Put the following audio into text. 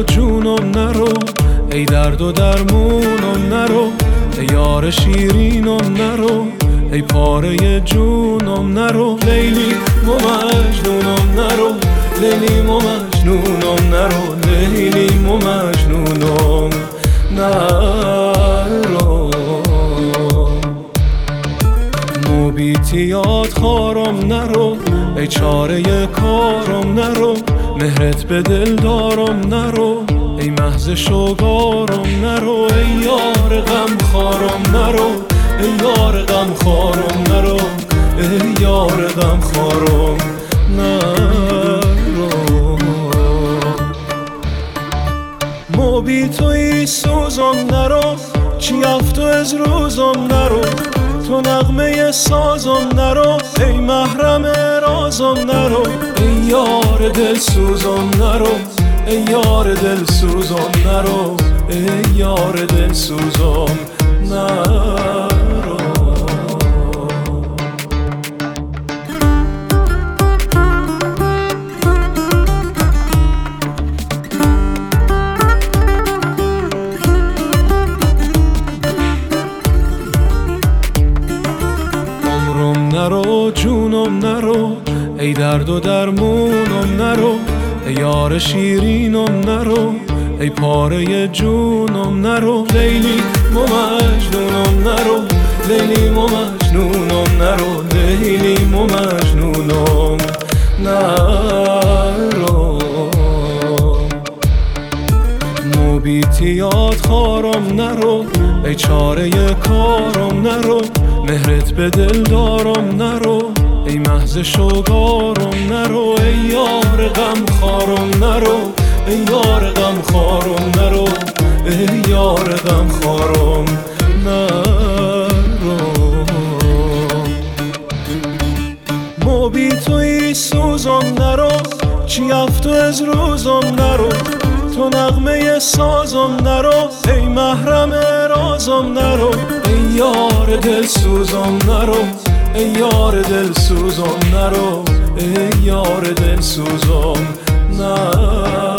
جونم نرو، ای درد و درمونم نرو، ای یار شیرینم نرو، ای پاره جونم نرو، لیلی و مجنونم نرو، لیلی و مجنونم نرو، لیلی و مجنونم نرو. بیتیات خارم نرو، ای چاره کارم نرو، مهرت به دل دارم نرو، ای محض شوگارم نرو، ای یار غم خارم نرو، ای یار غم خارم نرو، ای یار غم خارم نرو. مو بی توی سوزم نرو، چی افتو از روزم نرو، تو نغمه سازم نرو، ای محرم رازم نرو، ای یار دل سوزم نرو، ای یار دل سوزم نرو، ای یار دل سوزم نرو. نرو جونم نرو، ای درد و درمونم نرو، ای یار شیرینم نرو، ای پاره جونم نرو، لیلی و مجنونم نرو، لیلی و مجنونم نرو، لیلی و مجنونم نرو. مو بیتیات خارم نرو، ای چاره کارم نرو، مهرت به دل دارم نرو، ای محض شوگارم نرو، ای یار غم خارم نرو، ای یار غم خارم نرو، ای یار غم خارم نرو. مو بی توی سوزم نرو، چی افتو از روزم نرو، تو نغمه سازم نرو، ای محرم رازم نرو، ای یار دل سوزم نرو، ای یار دل سوزم نرو، ای یار دل سوزم نرو.